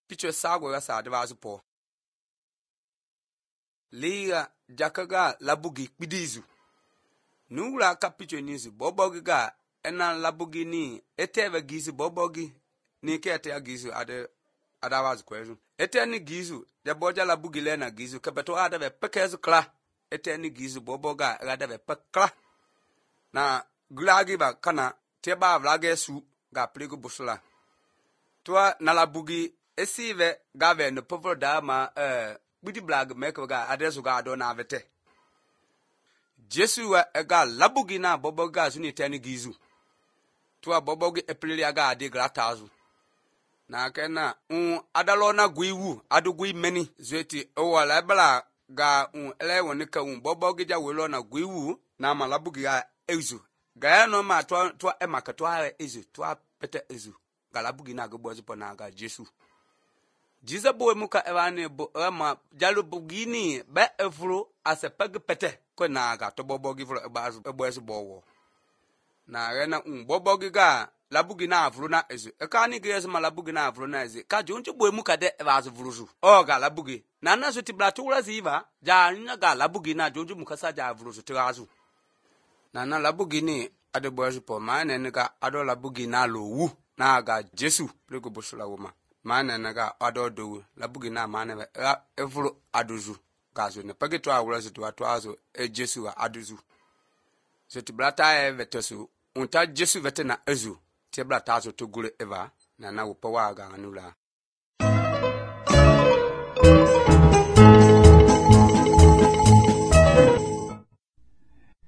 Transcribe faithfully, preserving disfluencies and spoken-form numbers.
picho sago ga sa de bazu po liga jakaga labugi kpidizu nura ka picho nizu bobogi ga ena labugi ni eteve gizu bobogi ni kete agizu ade adawazu kwezu eteni gizu de boja labugi lena gizu kabeto ade be pekezu kla eteni gizu boboga ade be pekla na glagi ba kana teba vlage su ga pligo busula toa na labugi esive gave no povro da ma eh bidi blag meko ga adresu ga do na vete Jesu wa ga labugi na boboga suni teni gizu toa bobogi epleri aga ade gratazu na kena un adalo na guiwu adugui meni zweti owala bla ga un ele wonika un bobogi ja welo na guiwu na malabugi ga ezu ga no ma to to e makato ha ezu to pete ezu ga labugi na gbozi po na ga Jesu jiza boy muka ewane bo ma jalu bugini be evro asepeg pete ko na ga to bobogi vro bazu ebozi bowo na rena un bobogi ga labugi na avro na ezu e ka ni gese ma labugi na avro na ezu ka jonje boy muka de bazu vruzu o ga labugi na na so ti blatula ziva ja nya ga labugi na jonje muka sa ja vruzu tirazu na na labugi ni ade bozi po ma ne ga ado labugi na lowu na ga Jesu plego busula woma mana naga ado do labugi na mana evro aduzu gazo ne pageto awura zo to azo e Jesu aduzu so ti blata e vetesu unta Jesu vete na ezu ti blata zo to gure eva na na wo pawa ga anula